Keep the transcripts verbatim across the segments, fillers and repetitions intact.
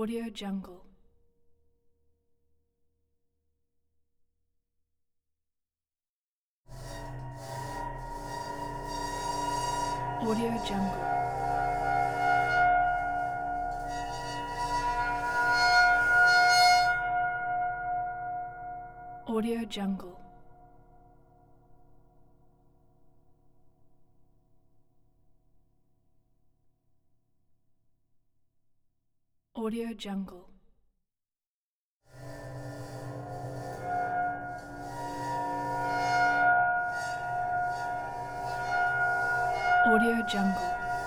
Audio Jungle. Audio Jungle. Audio Jungle. Audio Jungle. Audio Jungle.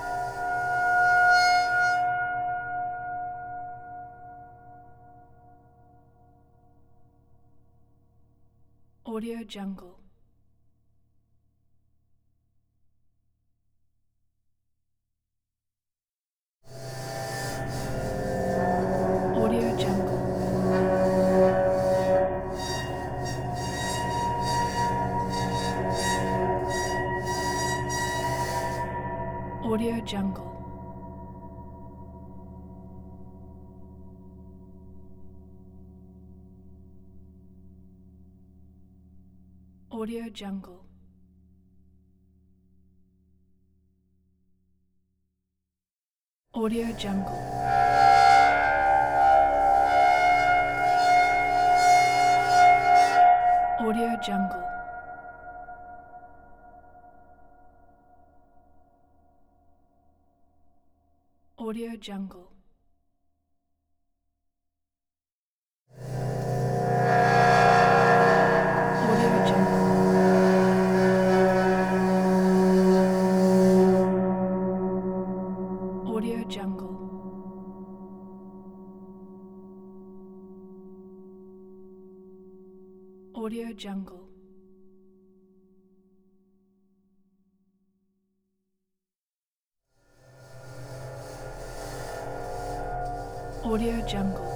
Audio Jungle. Audio Jungle. Audio Jungle. Audio Jungle. Audio Jungle. Audio Jungle. Audio Jungle. Audio Jungle. Audio Jungle. Audio Jungle.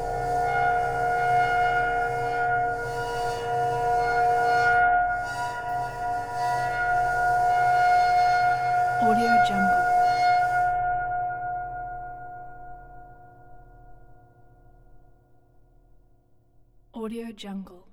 Audio Jungle. Audio Jungle.